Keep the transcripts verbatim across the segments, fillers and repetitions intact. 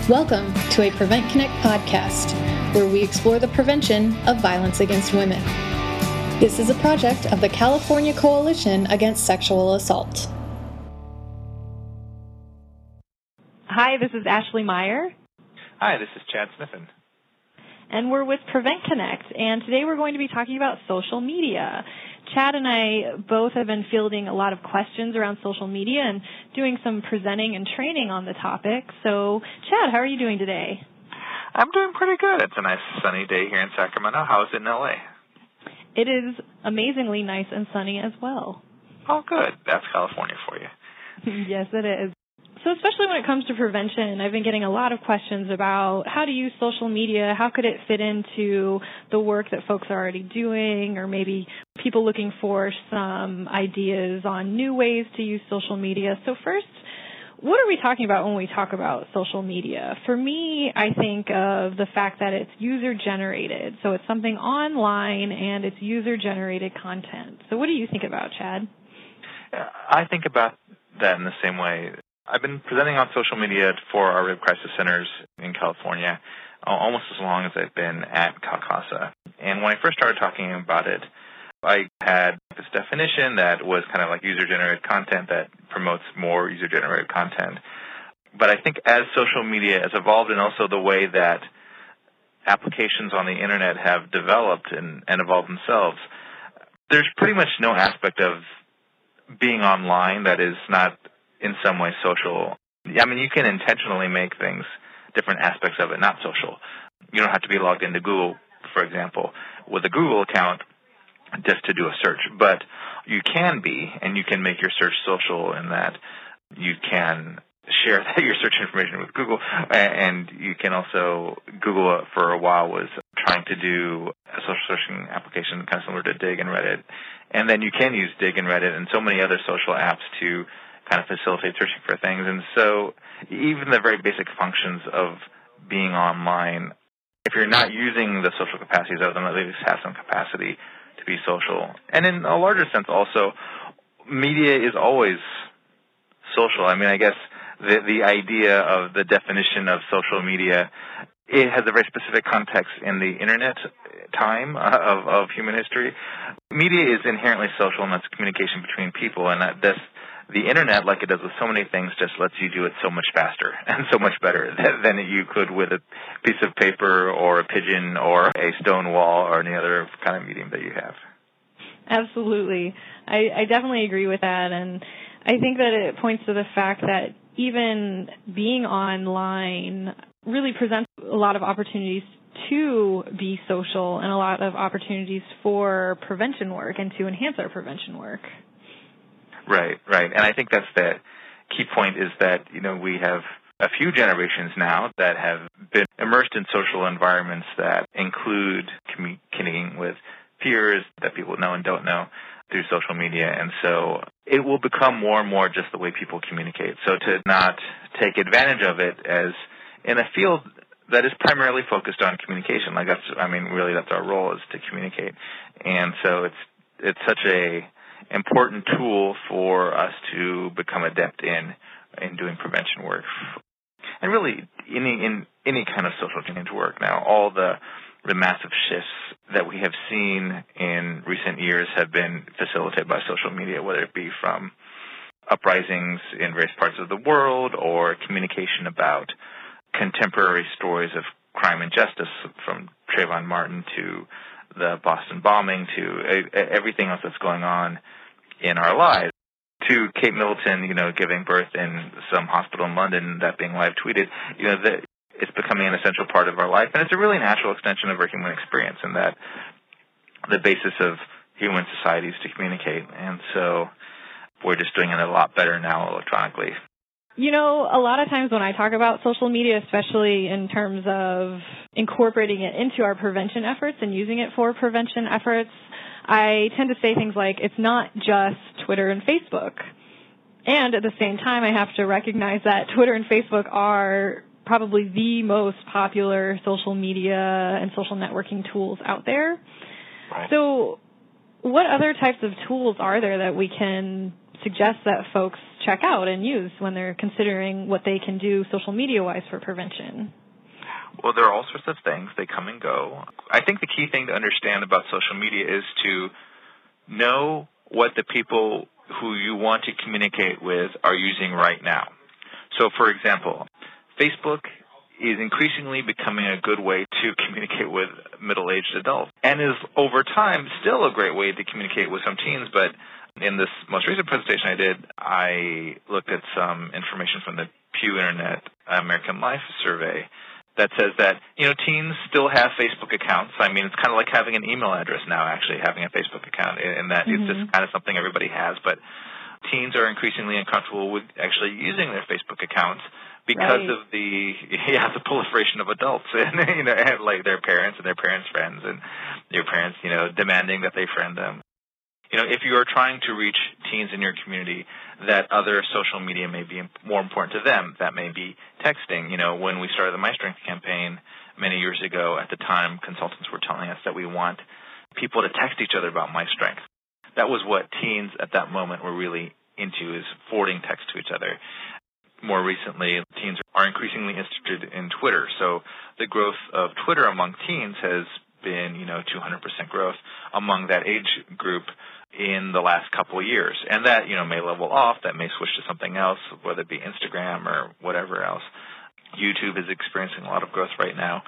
Welcome to a Prevent Connect podcast, where we explore the prevention of violence against women. This is a project of the California Coalition Against Sexual Assault. Hi, this is Ashley Meyer. Hi, this is Chad Sniffen. And we're with Prevent Connect, and today we're going to be talking about social media. Chad and I both have been fielding a lot of questions around social media and doing some presenting and training on the topic. So, Chad, how are you doing today? I'm doing pretty good. It's a nice sunny day here in Sacramento. How is it in L A? It is amazingly nice and sunny as well. Oh, good. That's California for you. Yes, it is. So especially when it comes to prevention, I've been getting a lot of questions about how to use social media, how could it fit into the work that folks are already doing, or maybe people looking for some ideas on new ways to use social media. So first, what are we talking about when we talk about social media? For me, I think of the fact that it's user-generated. So it's something online and it's user-generated content. So what do you think about, Chad? I think about that in the same way. I've been presenting on social media for our rape crisis centers in California almost as long as I've been at CalCASA. And when I first started talking about it, I had this definition that was kind of like user-generated content that promotes more user-generated content. But I think as social media has evolved and also the way that applications on the Internet have developed and, and evolved themselves, there's pretty much no aspect of being online that is not in some way social. I mean, you can intentionally make things, different aspects of it, not social. You don't have to be logged into Google, for example, with a Google account just to do a search. But you can be, and you can make your search social in that you can share that your search information with Google. And you can also, Google for a while was trying to do a social searching application kind of similar to Dig and Reddit. And then you can use Dig and Reddit and so many other social apps to kind of facilitate searching for things. And so even the very basic functions of being online, if you're not using the social capacities of them, at least have some capacity to be social. And in a larger sense also, media is always social. I mean, I guess the, the idea of the definition of social media, it has a very specific context in the Internet time of, of human history. Media is inherently social, and that's communication between people, and that this the Internet, like it does with so many things, just lets you do it so much faster and so much better than you could with a piece of paper or a pigeon or a stone wall or any other kind of medium that you have. Absolutely. I, I definitely agree with that, and I think that it points to the fact that even being online really presents a lot of opportunities to be social and a lot of opportunities for prevention work and to enhance our prevention work. Right, right. And I think that's the key point is that, you know, we have a few generations now that have been immersed in social environments that include communicating with peers that people know and don't know through social media. And so it will become more and more just the way people communicate. So to not take advantage of it as in a field that is primarily focused on communication, like that's, I mean, really that's our role is to communicate. And so it's it's such a important tool for us to become adept in in doing prevention work, and really any in any kind of social change work. Now, all the the massive shifts that we have seen in recent years have been facilitated by social media, whether it be from uprisings in various parts of the world or communication about contemporary stories of crime and justice, from Trayvon Martin to the Boston bombing to everything else that's going on in our lives, to Kate Middleton, you know, giving birth in some hospital in London, that being live tweeted, you know, that it's becoming an essential part of our life, and it's a really natural extension of our human experience, and that the basis of human society is to communicate, and so we're just doing it a lot better now electronically. You know, a lot of times when I talk about social media, especially in terms of incorporating it into our prevention efforts and using it for prevention efforts, I tend to say things like, it's not just Twitter and Facebook. And at the same time, I have to recognize that Twitter and Facebook are probably the most popular social media and social networking tools out there. Right. So what other types of tools are there that we can suggest that folks check out and use when they're considering what they can do social media-wise for prevention? Well, there are all sorts of things. They come and go. I think the key thing to understand about social media is to know what the people who you want to communicate with are using right now. So, for example, Facebook is increasingly becoming a good way to communicate with middle-aged adults and is, over time, still a great way to communicate with some teens. But in this most recent presentation I did, I looked at some information from the Pew Internet American Life survey that says that, you know, teens still have Facebook accounts. I mean, it's kind of like having an email address now, actually, having a Facebook account, in that mm-hmm. it's just kind of something everybody has. But teens are increasingly uncomfortable with actually using their Facebook accounts because right. of the yeah the proliferation of adults and you know and like their parents and their parents' friends and your parents you know demanding that they friend them. You know, if you are trying to reach teens in your community, that other social media may be more important to them. That may be texting. You know, when we started the My Strength campaign many years ago, at the time, consultants were telling us that we want people to text each other about My Strength. That was what teens at that moment were really into, is forwarding text to each other. More recently, teens are increasingly interested in Twitter. So the growth of Twitter among teens has been, you know, two hundred percent growth among that age group in the last couple of years. And that, you know, may level off. That may switch to something else, whether it be Instagram or whatever else. YouTube is experiencing a lot of growth right now.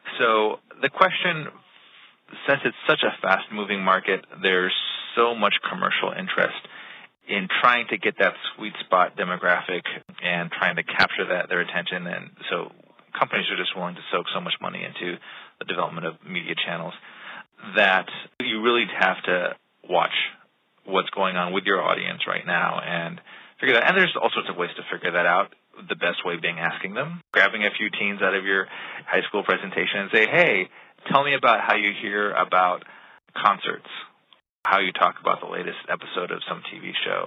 So the question, since it's such a fast-moving market, there's so much commercial interest in trying to get that sweet spot demographic and trying to capture that their attention. And so companies are just willing to soak so much money into the development of media channels that you really have to watch what's going on with your audience right now and figure that out. And there's all sorts of ways to figure that out. The best way being asking them, grabbing a few teens out of your high school presentation and say, hey, tell me about how you hear about concerts, how you talk about the latest episode of some T V show,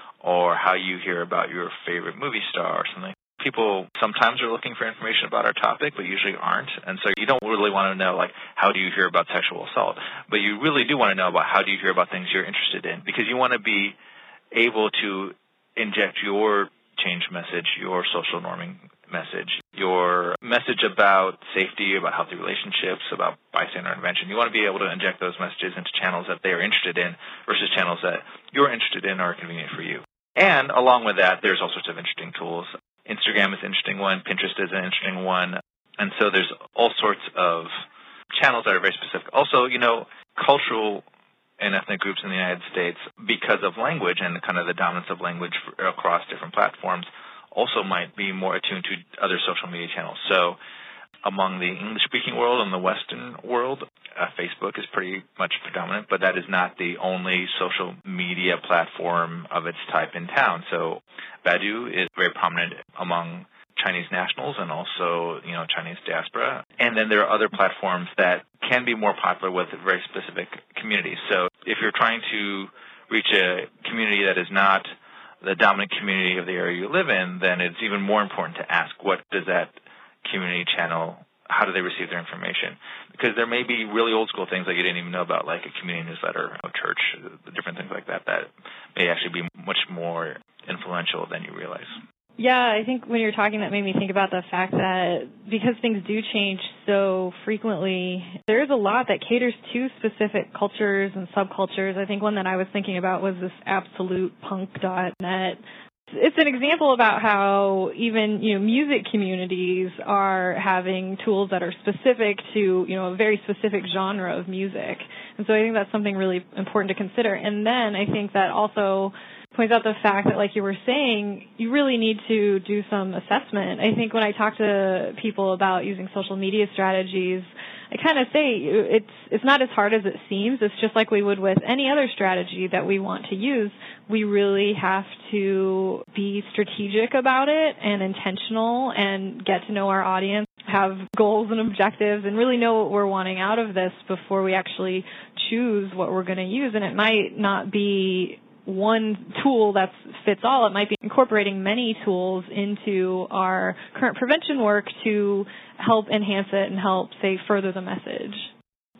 or how you hear about your favorite movie star or something. People sometimes are looking for information about our topic, but usually aren't. And so you don't really want to know, like, how do you hear about sexual assault? But you really do want to know about how do you hear about things you're interested in, because you want to be able to inject your change message, your social norming message, your message about safety, about healthy relationships, about bystander intervention. You want to be able to inject those messages into channels that they are interested in versus channels that you're interested in or are convenient for you. And along with that, there's all sorts of interesting tools. Instagram is an interesting one. Pinterest is an interesting one. And so there's all sorts of channels that are very specific. Also, you know, cultural and ethnic groups in the United States, because of language and kind of the dominance of language across different platforms, also might be more attuned to other social media channels. So among the English-speaking world and the Western world, uh, Facebook is pretty much predominant, but that is not the only social media platform of its type in town. So Baidu is very prominent among Chinese nationals and also, you know, Chinese diaspora. And then there are other platforms that can be more popular with very specific communities. So if you're trying to reach a community that is not the dominant community of the area you live in, then it's even more important to ask, what does that community channel, how do they receive their information? Because there may be really old school things that you didn't even know about, like a community newsletter, a church, different things like that, that may actually be much more influential than you realize. Yeah, I think when you're talking, that made me think about the fact that because things do change so frequently, there is a lot that caters to specific cultures and subcultures. I think one that I was thinking about was this absolute punk dot net. It's an example about how even, you know, music communities are having tools that are specific to, you know, a very specific genre of music. And so I think that's something really important to consider. And then I think that also points out the fact that, like you were saying, you really need to do some assessment. I think when I talk to people about using social media strategies, I kind of say it's it's not as hard as it seems. It's just like we would with any other strategy that we want to use. We really have to be strategic about it and intentional and get to know our audience, have goals and objectives, and really know what we're wanting out of this before we actually choose what we're going to use. And it might not be one tool that fits all. It might be incorporating many tools into our current prevention work to help enhance it and help, say, further the message.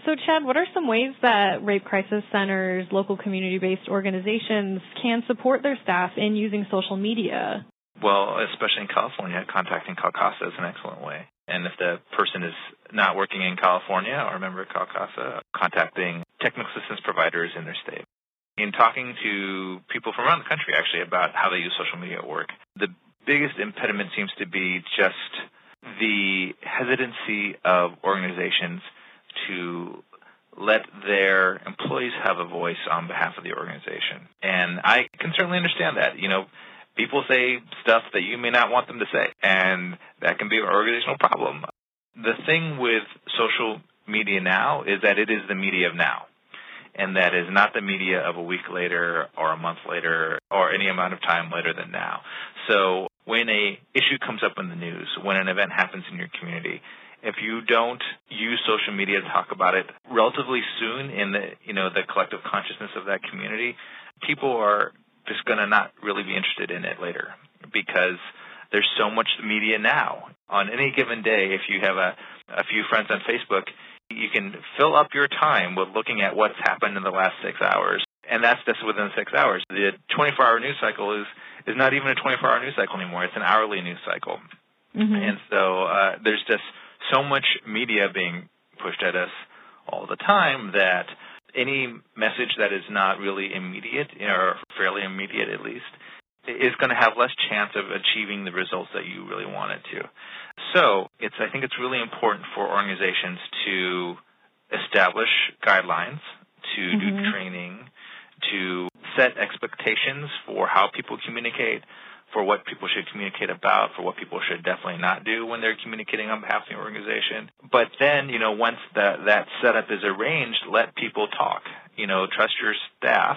So, Chad, what are some ways that rape crisis centers, local community-based organizations can support their staff in using social media? Well, especially in California, contacting CalCASA is an excellent way. And if the person is not working in California or a member of CalCASA, contacting technical assistance providers in their state. In talking to people from around the country, actually, about how they use social media at work, the biggest impediment seems to be just the hesitancy of organizations to let their employees have a voice on behalf of the organization. And I can certainly understand that. You know, people say stuff that you may not want them to say, and that can be an organizational problem. The thing with social media now is that it is the media of now, and that is not the media of a week later or a month later or any amount of time later than now. So when a issue comes up in the news, when an event happens in your community, if you don't use social media to talk about it relatively soon in the, you know, the collective consciousness of that community, people are just going to not really be interested in it later because there's so much media now. On any given day, if you have a, a few friends on Facebook, you can fill up your time with looking at what's happened in the last six hours, and that's just within six hours. The twenty-four hour news cycle is, is not even a twenty-four hour news cycle anymore. It's an hourly news cycle. Mm-hmm. And so uh, there's just so much media being pushed at us all the time that any message that is not really immediate, or fairly immediate at least, is going to have less chance of achieving the results that you really want it to. So it's, I think it's really important for organizations to establish guidelines, to mm-hmm. do training, to set expectations for how people communicate, for what people should communicate about, for what people should definitely not do when they're communicating on behalf of the organization. But then, you know, once that, that setup is arranged, let people talk. You know, trust your staff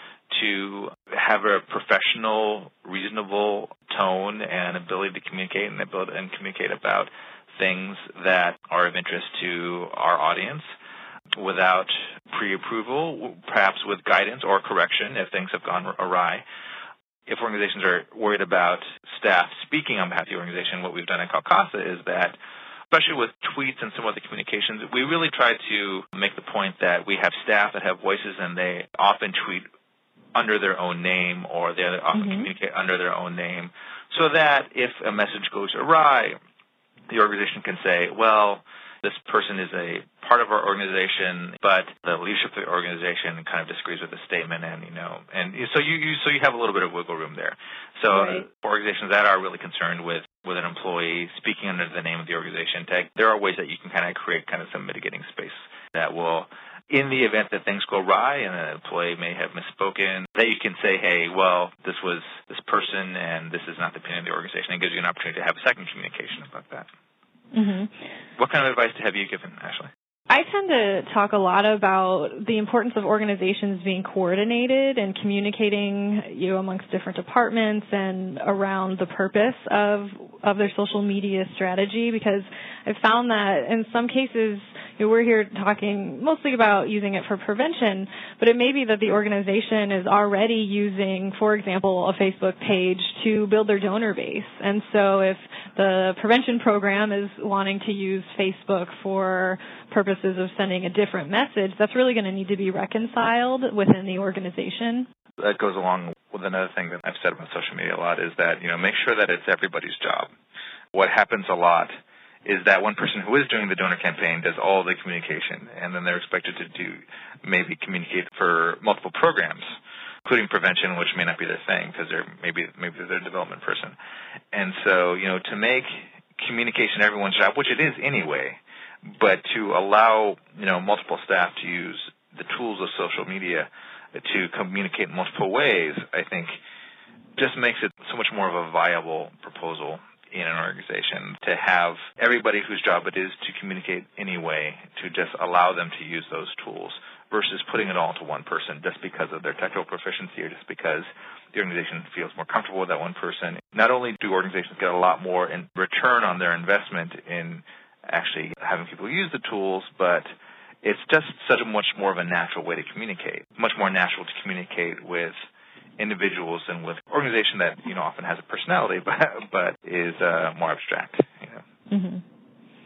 to have a professional, reasonable tone and ability to communicate and ability and communicate about things that are of interest to our audience without pre-approval, perhaps with guidance or correction if things have gone awry. If organizations are worried about staff speaking on behalf of the organization, what we've done at CalCASA is that, especially with tweets and some other communications, we really try to make the point that we have staff that have voices and they often tweet under their own name, or they often mm-hmm. communicate under their own name, so that if a message goes awry, the organization can say, well, this person is a part of our organization, but the leadership of the organization kind of disagrees with the statement, and you know, and so you, you so you have a little bit of wiggle room there. So right. organizations that are really concerned with with an employee speaking under the name of the organization tag, there are ways that you can kind of create kind of some mitigating space that will, in the event that things go awry and an employee may have misspoken, that you can say, hey, well, this was this person and this is not the opinion of the organization. It gives you an opportunity to have a second communication about that. Mm-hmm. What kind of advice have you given, Ashley? I tend to talk a lot about the importance of organizations being coordinated and communicating, you know, amongst different departments and around the purpose of of their social media strategy, because I've found that in some cases, you know, we're here talking mostly about using it for prevention, but it may be that the organization is already using, for example, a Facebook page to build their donor base. And so if the prevention program is wanting to use Facebook for purposes of sending a different message, that's really going to need to be reconciled within the organization. That goes along with another thing that I've said about social media a lot, is that, you know, make sure that it's everybody's job. What happens a lot is that one person who is doing the donor campaign does all the communication, and then they're expected to do maybe communicate for multiple programs, including prevention, which may not be their thing because they're maybe maybe they're a development person. And so, you know, to make communication everyone's job, which it is anyway, but to allow, you know, multiple staff to use the tools of social media to communicate in multiple ways, I think just makes it so much more of a viable proposal in an organization to have everybody whose job it is to communicate anyway, to just allow them to use those tools versus putting it all to one person just because of their technical proficiency or just because the organization feels more comfortable with that one person. Not only do organizations get a lot more in return on their investment in actually having people use the tools, but it's just such a much more of a natural way to communicate, much more natural to communicate with individuals and with organization that, you know, often has a personality but but is uh, more abstract. You know. Mm-hmm.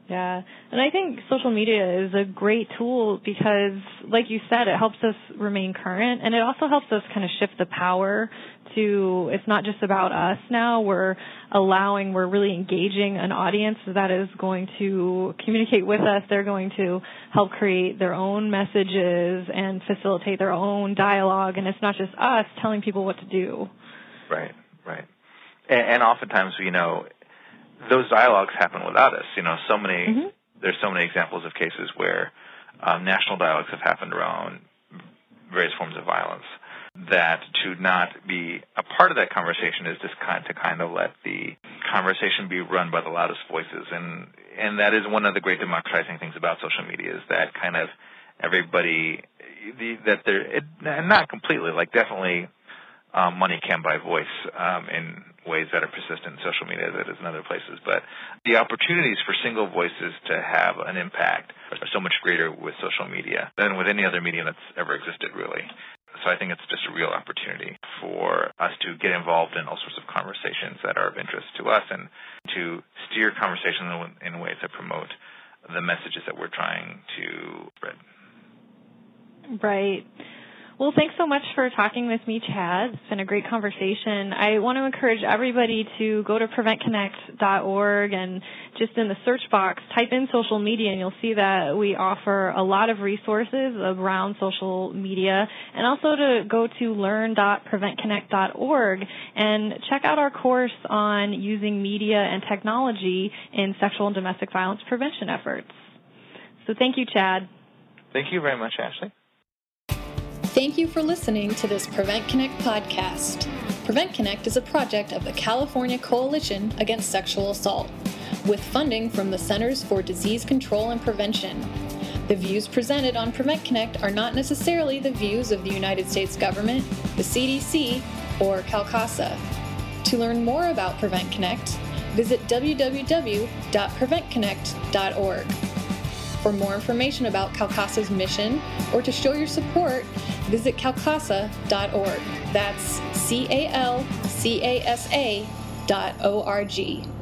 Yeah, and I think social media is a great tool because, like you said, it helps us remain current, and it also helps us kind of shift the power to, it's not just about us now. We're allowing, we're really engaging an audience that is going to communicate with us. They're going to help create their own messages and facilitate their own dialogue, and it's not just us telling people what to do. Right, right. And, and oftentimes, you know, those dialogues happen without us. You know, so many, mm-hmm. there's so many examples of cases where um, national dialogues have happened around various forms of violence, that to not be a part of that conversation is just kind to kind of let the conversation be run by the loudest voices. And, and that is one of the great democratizing things about social media, is that kind of everybody, the, that there, it, not completely, like definitely um, money can buy voice um, in ways that are persistent in social media that is in other places, but the opportunities for single voices to have an impact are so much greater with social media than with any other medium that's ever existed, really. So I think it's just a real opportunity for us to get involved in all sorts of conversations that are of interest to us, and to steer conversations in ways that promote the messages that we're trying to spread. Right. Well, thanks so much for talking with me, Chad. It's been a great conversation. I want to encourage everybody to go to prevent connect dot org and just in the search box, type in social media, and you'll see that we offer a lot of resources around social media, and also to go to learn dot prevent connect dot org and check out our course on using media and technology in sexual and domestic violence prevention efforts. So thank you, Chad. Thank you very much, Ashley. Thank you for listening to this Prevent Connect podcast. Prevent Connect is a project of the California Coalition Against Sexual Assault, with funding from the Centers for Disease Control and Prevention. The views presented on Prevent Connect are not necessarily the views of the United States government, the C D C, or CalCASA. To learn more about Prevent Connect, visit w w w dot prevent connect dot org. For more information about CalCASA's mission, or to show your support, visit calcasa dot org. That's C A L C A S A dot O R G.